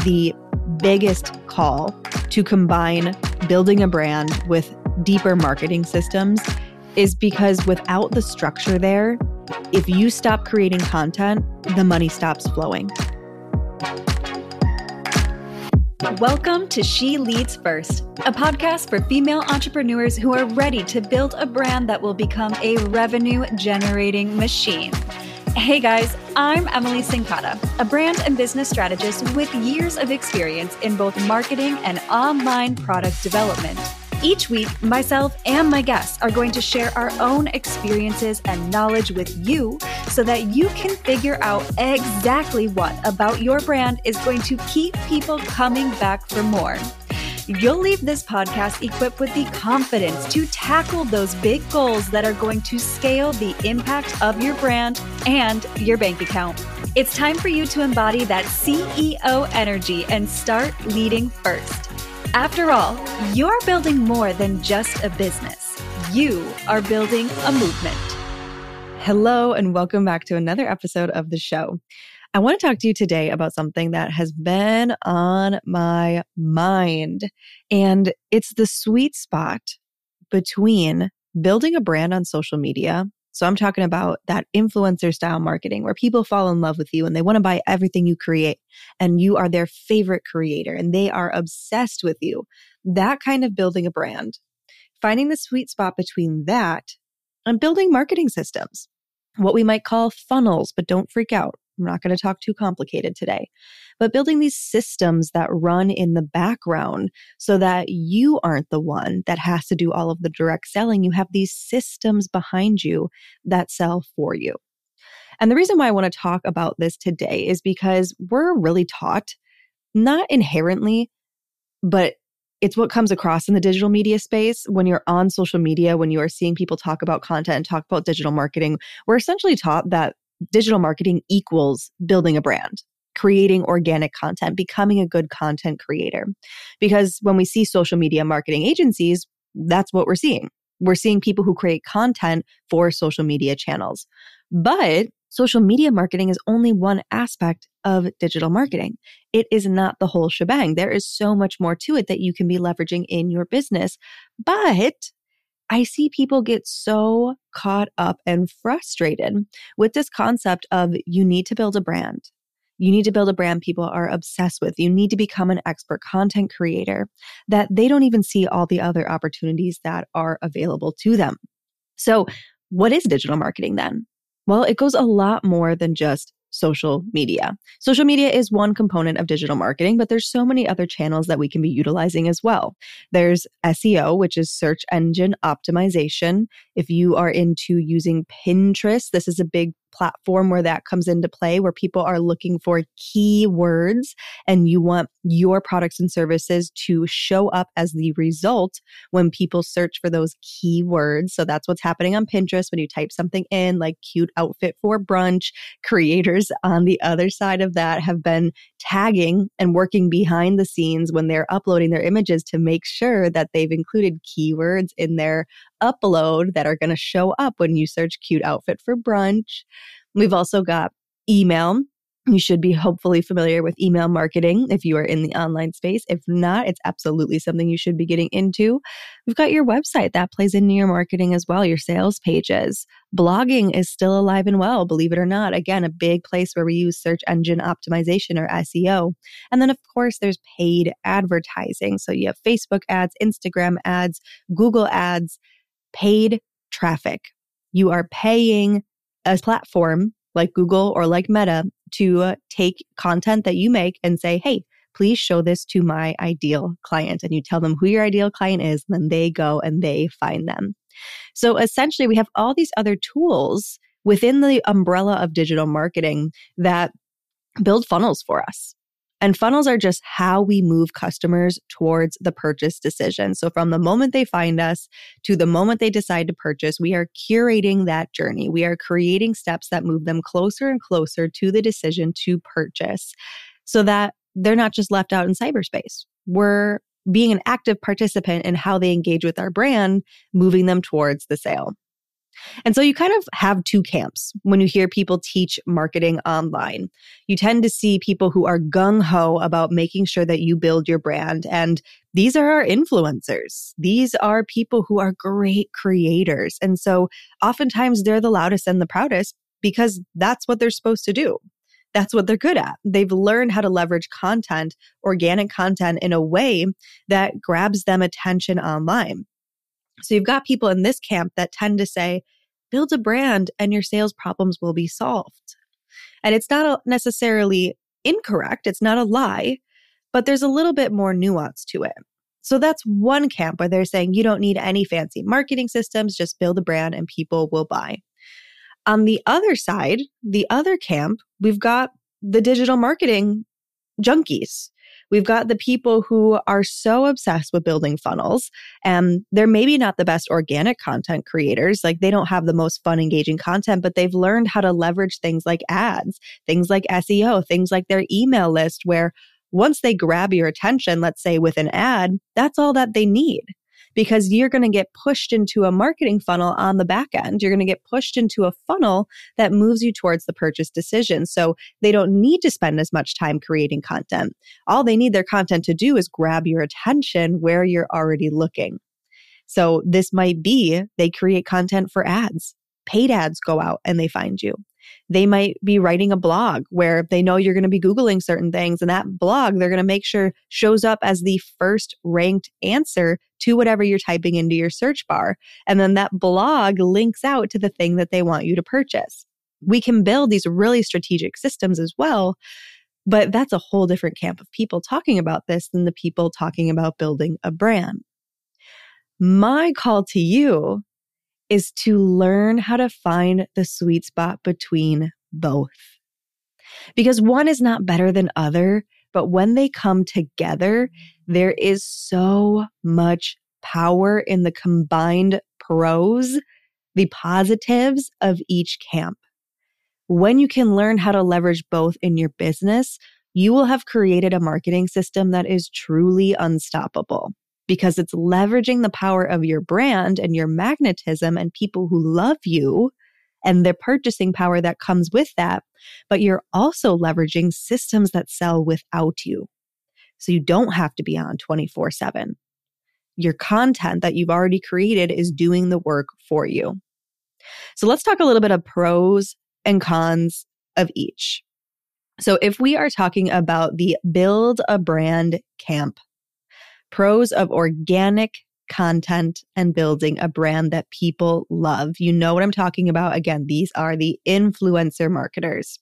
the biggest call to combine building a brand with deeper marketing systems is because without the structure there, if you stop creating content, the money stops flowing. Welcome to She Leads First, a podcast for female entrepreneurs who are ready to build a brand that will become a revenue-generating machine. Hey guys, I'm Emily Sincata, a brand and business strategist with years of experience in both marketing and online product development. Each week, myself and my guests are going to share our own experiences and knowledge with you so that you can figure out exactly what about your brand is going to keep people coming back for more. You'll leave this podcast equipped with the confidence to tackle those big goals that are going to scale the impact of your brand and your bank account. It's time for you to embody that CEO energy and start leading first. After all, you're building more than just a business. You are building a movement. Hello, and welcome back to another episode of the show. I want to talk to you today about something that has been on my mind, and it's the sweet spot between building a brand on social media. So I'm talking about that influencer style marketing where people fall in love with you and they want to buy everything you create and you are their favorite creator and they are obsessed with you. That kind of building a brand. Finding the sweet spot between that and building marketing systems, what we might call funnels, but don't freak out. I'm not going to talk too complicated today, but building these systems that run in the background so that you aren't the one that has to do all of the direct selling. You have these systems behind you that sell for you. And the reason why I want to talk about this today is because we're really taught, not inherently, but it's what comes across in the digital media space. When you're on social media, when you are seeing people talk about content and talk about digital marketing, we're essentially taught that digital marketing equals building a brand, creating organic content, becoming a good content creator. Because when we see social media marketing agencies, that's what we're seeing. We're seeing people who create content for social media channels. But social media marketing is only one aspect of digital marketing. It is not the whole shebang. There is so much more to it that you can be leveraging in your business. But I see people get so caught up and frustrated with this concept of you need to build a brand. You need to build a brand people are obsessed with. You need to become an expert content creator, that they don't even see all the other opportunities that are available to them. So what is digital marketing then? Well, it goes a lot more than just social media. Social media is one component of digital marketing, but there's so many other channels that we can be utilizing as well. There's SEO, which is search engine optimization. If you are into using Pinterest, this is a big platform where that comes into play, where people are looking for keywords and you want your products and services to show up as the result when people search for those keywords. So that's what's happening on Pinterest when you type something in like cute outfit for brunch. Creators on the other side of that have been tagging and working behind the scenes when they're uploading their images to make sure that they've included keywords in their upload that are going to show up when you search cute outfit for brunch. We've also got email. You should be hopefully familiar with email marketing if you are in the online space. If not, it's absolutely something you should be getting into. We've got your website that plays into your marketing as well, your sales pages. Blogging is still alive and well, believe it or not. Again, a big place where we use search engine optimization or SEO. And then, of course, there's paid advertising. So you have Facebook ads, Instagram ads, Google ads, paid traffic. You are paying a platform like Google or like Meta to take content that you make and say, hey, please show this to my ideal client. And you tell them who your ideal client is, and then they go and they find them. So essentially, we have all these other tools within the umbrella of digital marketing that build funnels for us. And funnels are just how we move customers towards the purchase decision. So from the moment they find us to the moment they decide to purchase, we are curating that journey. We are creating steps that move them closer and closer to the decision to purchase so that they're not just left out in cyberspace. We're being an active participant in how they engage with our brand, moving them towards the sale. And so you kind of have two camps when you hear people teach marketing online. You tend to see people who are gung-ho about making sure that you build your brand. And these are our influencers. These are people who are great creators. And so oftentimes they're the loudest and the proudest because that's what they're supposed to do. That's what they're good at. They've learned how to leverage content, organic content, in a way that grabs them attention online. So you've got people in this camp that tend to say, build a brand and your sales problems will be solved. And it's not necessarily incorrect. It's not a lie, but there's a little bit more nuance to it. So that's one camp where they're saying you don't need any fancy marketing systems, just build a brand and people will buy. On the other side, the other camp, we've got the digital marketing junkies. We've got the people who are so obsessed with building funnels, and they're maybe not the best organic content creators. Like they don't have the most fun, engaging content, but they've learned how to leverage things like ads, things like SEO, things like their email list, where once they grab your attention, let's say with an ad, that's all that they need. Because you're going to get pushed into a marketing funnel on the back end. You're going to get pushed into a funnel that moves you towards the purchase decision. So they don't need to spend as much time creating content. All they need their content to do is grab your attention where you're already looking. So this might be they create content for ads. Paid ads go out and they find you. They might be writing a blog where they know you're going to be Googling certain things, and that blog they're going to make sure shows up as the first ranked answer to whatever you're typing into your search bar. And then that blog links out to the thing that they want you to purchase. We can build these really strategic systems as well, but that's a whole different camp of people talking about this than the people talking about building a brand. My call to you is to learn how to find the sweet spot between both. Because one is not better than other, but when they come together, there is so much power in the combined pros, the positives of each camp. When you can learn how to leverage both in your business, you will have created a marketing system that is truly unstoppable. Because it's leveraging the power of your brand and your magnetism and people who love you and the purchasing power that comes with that. But you're also leveraging systems that sell without you. So you don't have to be on 24/7. Your content that you've already created is doing the work for you. So let's talk a little bit of pros and cons of each. So if we are talking about the build a brand camp, pros of organic content and building a brand that people love. You know what I'm talking about. Again, these are the influencer marketers.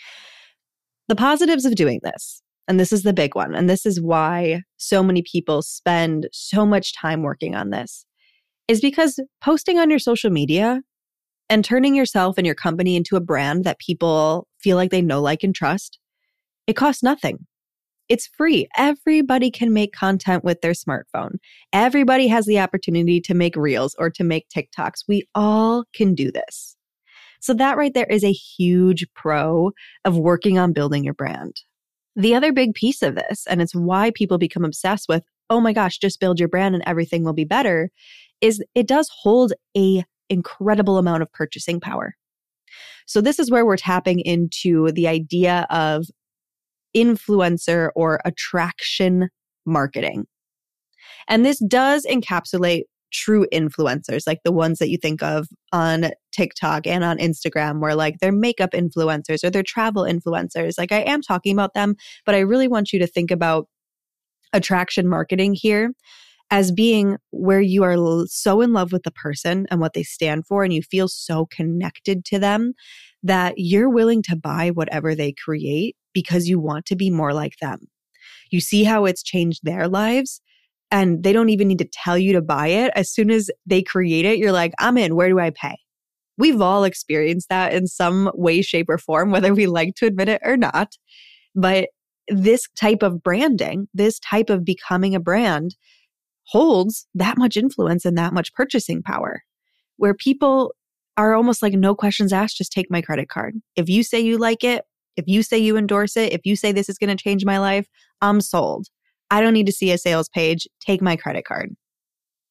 The positives of doing this, and this is the big one, and this is why so many people spend so much time working on this, is because posting on your social media and turning yourself and your company into a brand that people feel like they know, like, and trust, it costs nothing. It's free. Everybody can make content with their smartphone. Everybody has the opportunity to make reels or to make TikToks. We all can do this. So that right there is a huge pro of working on building your brand. The other big piece of this, and it's why people become obsessed with, oh my gosh, just build your brand and everything will be better, is it does hold an incredible amount of purchasing power. So this is where we're tapping into the idea of influencer or attraction marketing. And this does encapsulate true influencers, like the ones that you think of on TikTok and on Instagram, where like they're makeup influencers or they're travel influencers. Like I am talking about them, but I really want you to think about attraction marketing here as being where you are so in love with the person and what they stand for, and you feel so connected to them that you're willing to buy whatever they create because you want to be more like them. You see how it's changed their lives, and they don't even need to tell you to buy it. As soon as they create it, you're like, I'm in. Where do I pay? We've all experienced that in some way, shape, or form, whether we like to admit it or not. But this type of branding, this type of becoming a brand holds that much influence and that much purchasing power, where people are almost like no questions asked, just take my credit card. If you say you like it, if you say you endorse it, if you say this is going to change my life, I'm sold. I don't need to see a sales page. Take my credit card.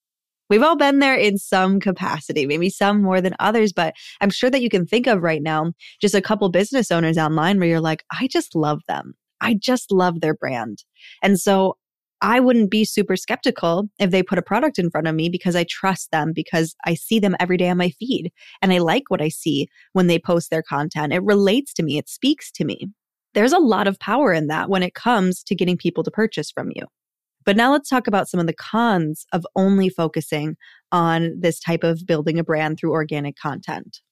We've all been there in some capacity, maybe some more than others, but I'm sure that you can think of right now just a couple business owners online where you're like, I just love them. I just love their brand. And so I wouldn't be super skeptical if they put a product in front of me because I trust them, because I see them every day on my feed and I like what I see when they post their content. It relates to me. It speaks to me. There's a lot of power in that when it comes to getting people to purchase from you. But now let's talk about some of the cons of only focusing on this type of building a brand through organic content.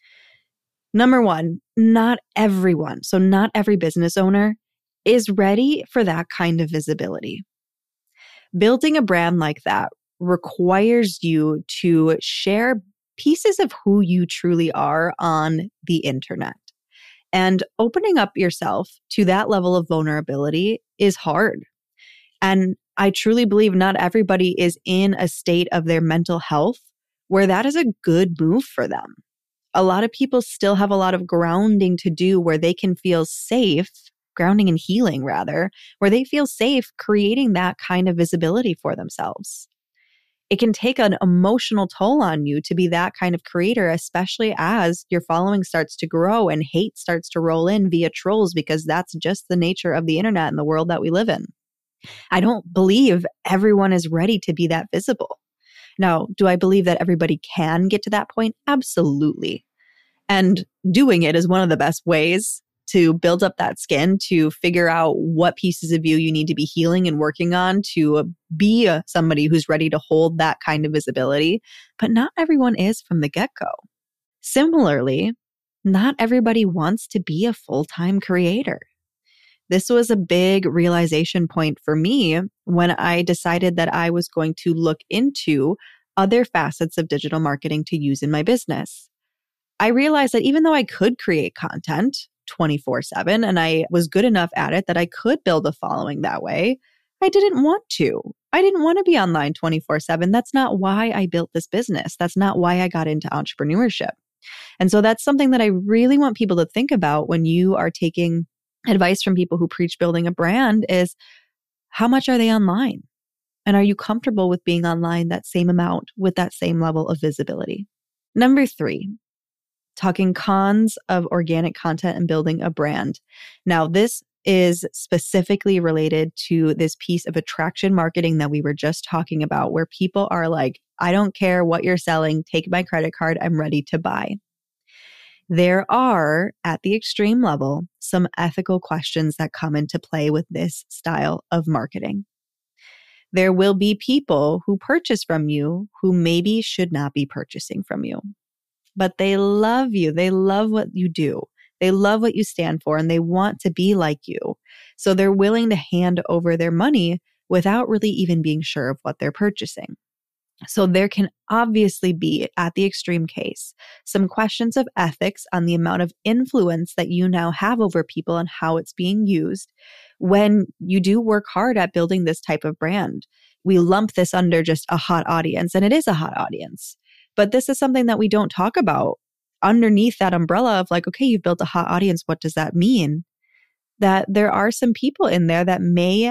Number one, not everyone, so not every business owner is ready for that kind of visibility. Building a brand like that requires you to share pieces of who you truly are on the internet. And opening up yourself to that level of vulnerability is hard. And I truly believe not everybody is in a state of their mental health where that is a good move for them. A lot of people still have a lot of grounding to do where they can feel safe, grounding and healing rather, where they feel safe creating that kind of visibility for themselves. It can take an emotional toll on you to be that kind of creator, especially as your following starts to grow and hate starts to roll in via trolls, because that's just the nature of the internet and the world that we live in. I don't believe everyone is ready to be that visible. Now, do I believe that everybody can get to that point? Absolutely. And doing it is one of the best ways to build up that skin, to figure out what pieces of you need to be healing and working on to be somebody who's ready to hold that kind of visibility. But not everyone is from the get-go. Similarly, not everybody wants to be a full-time creator. This was a big realization point for me when I decided that I was going to look into other facets of digital marketing to use in my business. I realized that even though I could create content 24/7 and I was good enough at it that I could build a following that way, I didn't want to. I didn't want to be online 24/7. That's not why I built this business. That's not why I got into entrepreneurship. And so that's something that I really want people to think about when you are taking advice from people who preach building a brand is, how much are they online? And are you comfortable with being online that same amount with that same level of visibility? Number 3, talking cons of organic content and building a brand. Now, this is specifically related to this piece of attraction marketing that we were just talking about, where people are like, I don't care what you're selling, take my credit card, I'm ready to buy. There are, at the extreme level, some ethical questions that come into play with this style of marketing. There will be people who purchase from you who maybe should not be purchasing from you, but they love you. They love what you do. They love what you stand for, and they want to be like you. So they're willing to hand over their money without really even being sure of what they're purchasing. So there can obviously be, at the extreme case, some questions of ethics on the amount of influence that you now have over people and how it's being used when you do work hard at building this type of brand. We lump this under just a hot audience, and it is a hot audience. But this is something that we don't talk about underneath that umbrella of like, okay, you've built a hot audience. What does that mean? That there are some people in there that may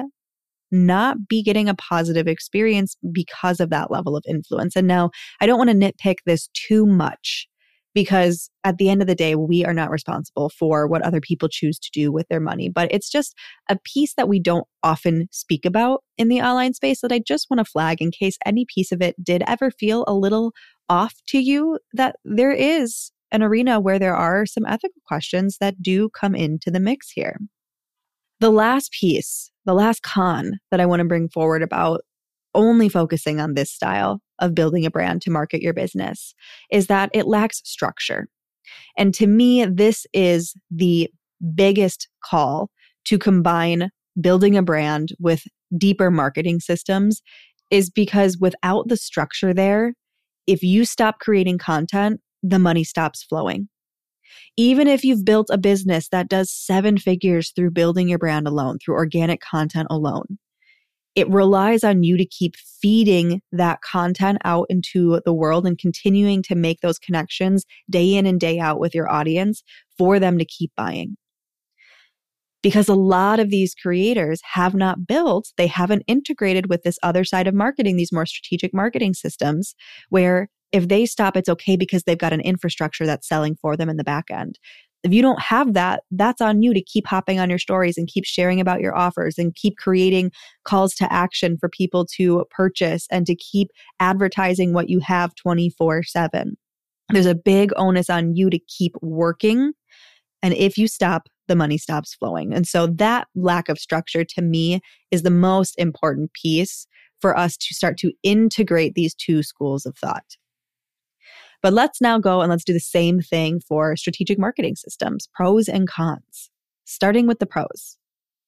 not be getting a positive experience because of that level of influence. And now I don't want to nitpick this too much, because at the end of the day, we are not responsible for what other people choose to do with their money. But it's just a piece that we don't often speak about in the online space that I just want to flag in case any piece of it did ever feel a little off to you, that there is an arena where there are some ethical questions that do come into the mix here. The last piece, the last con that I want to bring forward about only focusing on this style of building a brand to market your business is that it lacks structure. And to me, this is the biggest call to combine building a brand with deeper marketing systems, is because without the structure there, if you stop creating content, the money stops flowing. Even if you've built a business that does 7 figures through building your brand alone, through organic content alone, it relies on you to keep feeding that content out into the world and continuing to make those connections day in and day out with your audience for them to keep buying. Because a lot of these creators have not built, they haven't integrated with this other side of marketing, these more strategic marketing systems, where if they stop, it's okay because they've got an infrastructure that's selling for them in the back end. If you don't have that, that's on you to keep hopping on your stories and keep sharing about your offers and keep creating calls to action for people to purchase and to keep advertising what you have 24/7. There's a big onus on you to keep working. And if you stop, the money stops flowing. And so that lack of structure to me is the most important piece for us to start to integrate these two schools of thought. But let's now go and let's do the same thing for strategic marketing systems, pros and cons, starting with the pros.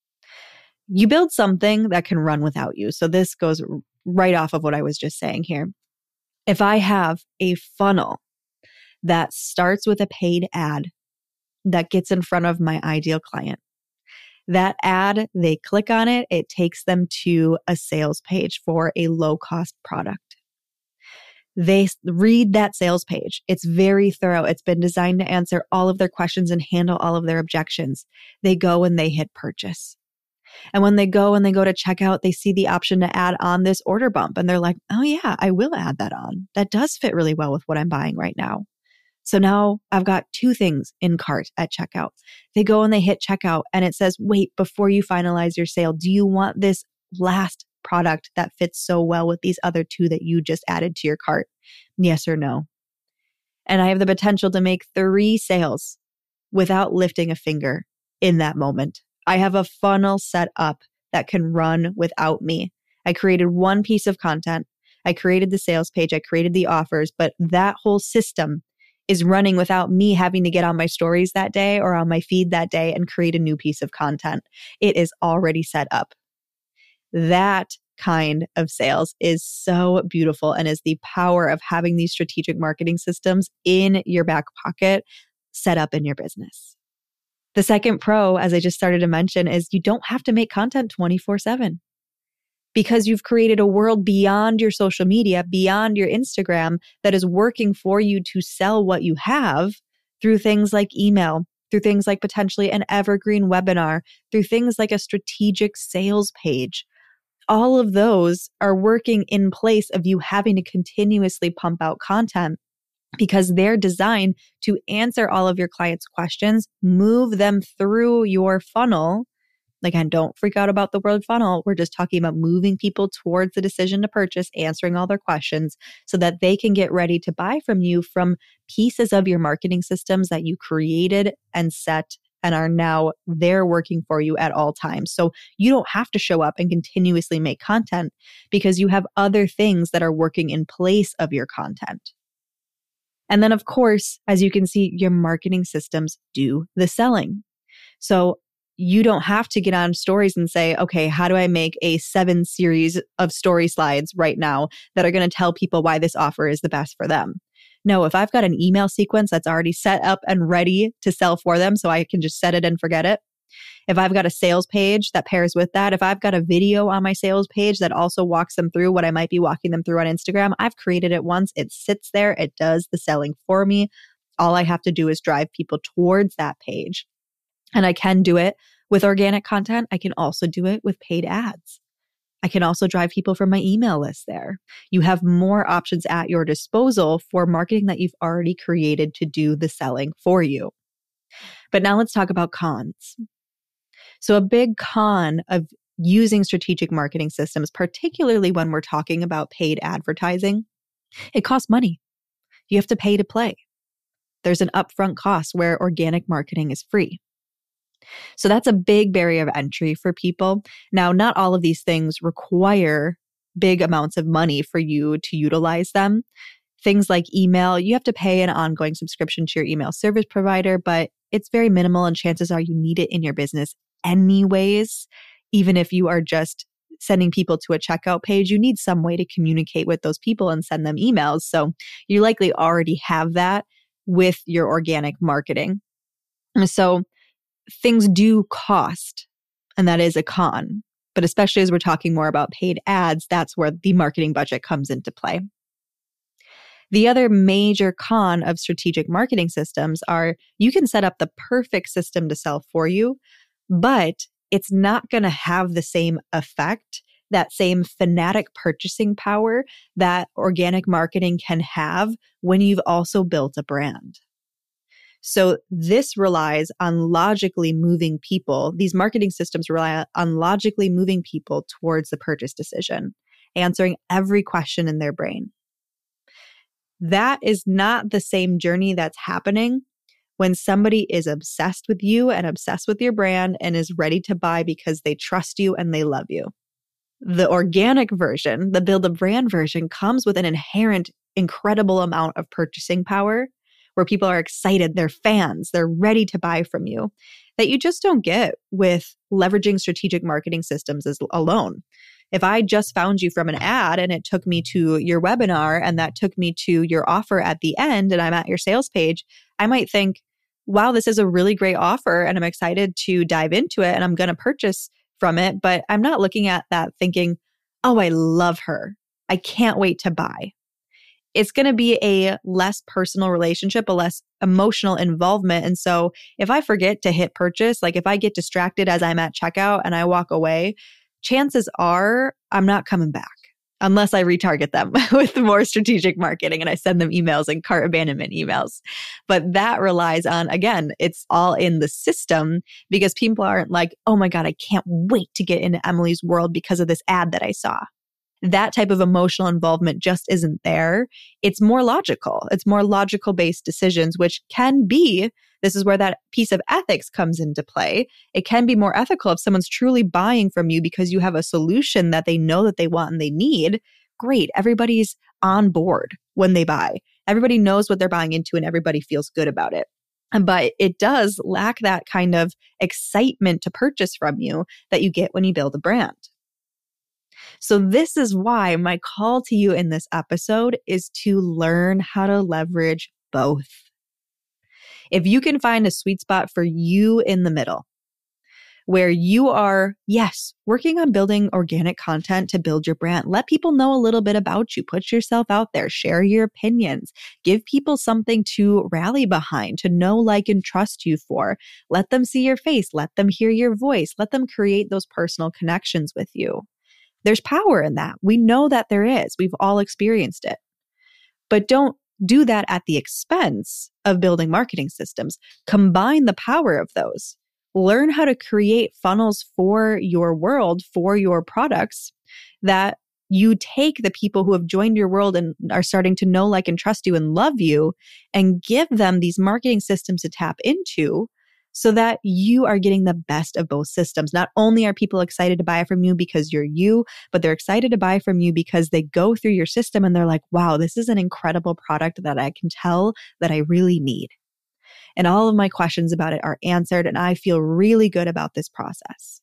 You build something that can run without you. So this goes right off of what I was just saying here. If I have a funnel that starts with a paid ad that gets in front of my ideal client, that ad, they click on it, it takes them to a sales page for a low-cost product. They read that sales page. It's very thorough. It's been designed to answer all of their questions and handle all of their objections. They go and they hit purchase. And when they go to checkout, they see the option to add on this order bump. And they're like, oh yeah, I will add that on. That does fit really well with what I'm buying right now. So now I've got two things in cart at checkout. They go and they hit checkout and it says, wait, before you finalize your sale, do you want this last product that fits so well with these other two that you just added to your cart? Yes or no? And I have the potential to make 3 sales without lifting a finger in that moment. I have a funnel set up that can run without me. I created one piece of content. I created the sales page. I created the offers, but that whole system is running without me having to get on my stories that day or on my feed that day and create a new piece of content. It is already set up. That kind of sales is so beautiful and is the power of having these strategic marketing systems in your back pocket set up in your business. The second pro, as I just started to mention, is you don't have to make content 24/7 because you've created a world beyond your social media, beyond your Instagram that is working for you to sell what you have through things like email, through things like potentially an evergreen webinar, through things like a strategic sales page. All of those are working in place of you having to continuously pump out content because they're designed to answer all of your clients' questions, move them through your funnel. Again, don't freak out about the word funnel. We're just talking about moving people towards the decision to purchase, answering all their questions so that they can get ready to buy from you from pieces of your marketing systems that you created and set and are now there working for you at all times. So you don't have to show up and continuously make content because you have other things that are working in place of your content. And then, of course, as you can see, your marketing systems do the selling. So you don't have to get on stories and say, okay, how do I make a 7 series of story slides right now that are going to tell people why this offer is the best for them? No, if I've got an email sequence that's already set up and ready to sell for them, so I can just set it and forget it. If I've got a sales page that pairs with that, if I've got a video on my sales page that also walks them through what I might be walking them through on Instagram, I've created it once. It sits there. It does the selling for me. All I have to do is drive people towards that page. And I can do it with organic content. I can also do it with paid ads. I can also drive people from my email list there. You have more options at your disposal for marketing that you've already created to do the selling for you. But now let's talk about cons. So a big con of using strategic marketing systems, particularly when we're talking about paid advertising, it costs money. You have to pay to play. There's an upfront cost where organic marketing is free. So that's a big barrier of entry for people. Now, not all of these things require big amounts of money for you to utilize them. Things like email, you have to pay an ongoing subscription to your email service provider, but it's very minimal and chances are you need it in your business anyways. Even if you are just sending people to a checkout page, you need some way to communicate with those people and send them emails. So you likely already have that with your organic marketing. So things do cost, and that is a con. But especially as we're talking more about paid ads, that's where the marketing budget comes into play. The other major con of strategic marketing systems are you can set up the perfect system to sell for you, but it's not going to have the same effect, that same fanatic purchasing power that organic marketing can have when you've also built a brand. So this relies on logically moving people. These marketing systems rely on logically moving people towards the purchase decision, answering every question in their brain. That is not the same journey that's happening when somebody is obsessed with you and obsessed with your brand and is ready to buy because they trust you and they love you. The organic version, the build a brand version, comes with an inherent incredible amount of purchasing power where people are excited, they're fans, they're ready to buy from you, that you just don't get with leveraging strategic marketing systems alone. If I just found you from an ad and it took me to your webinar and that took me to your offer at the end and I'm at your sales page, I might think, wow, this is a really great offer and I'm excited to dive into it and I'm going to purchase from it. But I'm not looking at that thinking, oh, I love her. I can't wait to buy. It's going to be a less personal relationship, a less emotional involvement. And so if I forget to hit purchase, like if I get distracted as I'm at checkout and I walk away, chances are I'm not coming back unless I retarget them with more strategic marketing and I send them emails and cart abandonment emails. But that relies on, again, it's all in the system because people aren't like, oh my God, I can't wait to get into Emily's world because of this ad that I saw. That type of emotional involvement just isn't there. It's more logical. It's more logical based decisions, which can be, this is where that piece of ethics comes into play. It can be more ethical if someone's truly buying from you because you have a solution that they know that they want and they need. Great. Everybody's on board when they buy. Everybody knows what they're buying into and everybody feels good about it. But it does lack that kind of excitement to purchase from you that you get when you build a brand. So this is why my call to you in this episode is to learn how to leverage both. If you can find a sweet spot for you in the middle, where you are, yes, working on building organic content to build your brand, let people know a little bit about you, put yourself out there, share your opinions, give people something to rally behind, to know, like, and trust you for. Let them see your face, let them hear your voice, let them create those personal connections with you. There's power in that. We know that there is. We've all experienced it. But don't do that at the expense of building marketing systems. Combine the power of those. Learn how to create funnels for your world, for your products, that you take the people who have joined your world and are starting to know, like, and trust you and love you, and give them these marketing systems to tap into so that you are getting the best of both systems. Not only are people excited to buy from you because you're you, but they're excited to buy from you because they go through your system and they're like, wow, this is an incredible product that I can tell that I really need. And all of my questions about it are answered, and I feel really good about this process.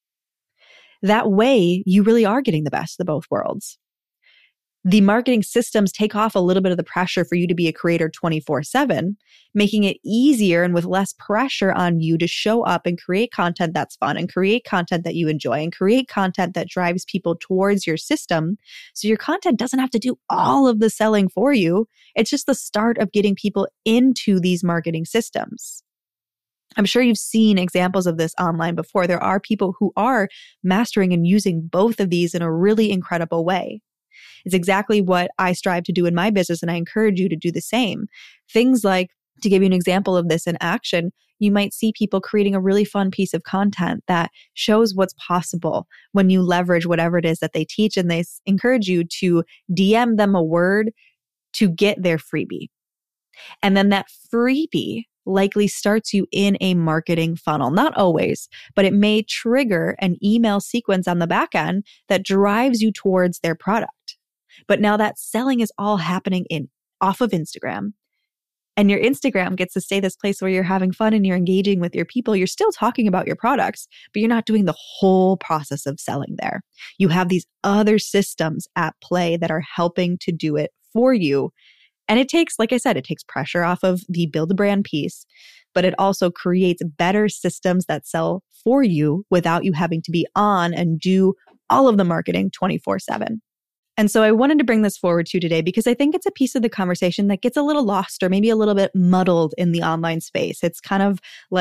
That way, you really are getting the best of both worlds. The marketing systems take off a little bit of the pressure for you to be a creator 24/7, making it easier and with less pressure on you to show up and create content that's fun and create content that you enjoy and create content that drives people towards your system. So your content doesn't have to do all of the selling for you. It's just the start of getting people into these marketing systems. I'm sure you've seen examples of this online before. There are people who are mastering and using both of these in a really incredible way. It's exactly what I strive to do in my business, and I encourage you to do the same. Things like, to give you an example of this in action, you might see people creating a really fun piece of content that shows what's possible when you leverage whatever it is that they teach, and they encourage you to DM them a word to get their freebie. And then that freebie likely starts you in a marketing funnel. Not always, but it may trigger an email sequence on the back end that drives you towards their product. But now that selling is all happening off of Instagram. And your Instagram gets to stay this place where you're having fun and you're engaging with your people. You're still talking about your products, but you're not doing the whole process of selling there. You have these other systems at play that are helping to do it for you. And it takes, like I said, it takes pressure off of the build a brand piece, but it also creates better systems that sell for you without you having to be on and do all of the marketing 24/7. And so I wanted to bring this forward to you today because I think it's a piece of the conversation that gets a little lost or maybe a little bit muddled in the online space. It's kind of like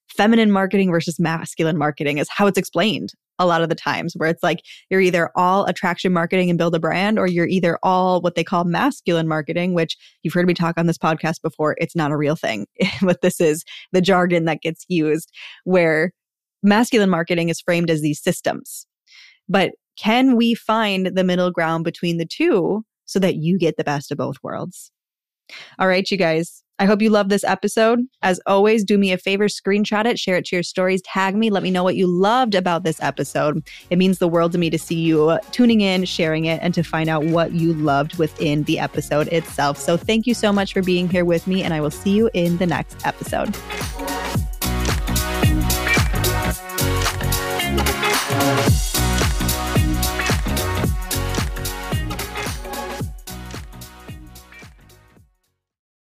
feminine marketing versus masculine marketing is how it's explained a lot of the times, where it's like you're either all attraction marketing and build a brand, or you're either all what they call masculine marketing, which you've heard me talk on this podcast before. It's not a real thing, but this is the jargon that gets used, where masculine marketing is framed as these systems. But can we find the middle ground between the two so that you get the best of both worlds? All right, you guys. I hope you love this episode. As always, do me a favor, screenshot it, share it to your stories, tag me, let me know what you loved about this episode. It means the world to me to see you tuning in, sharing it, and to find out what you loved within the episode itself. So thank you so much for being here with me, and I will see you in the next episode.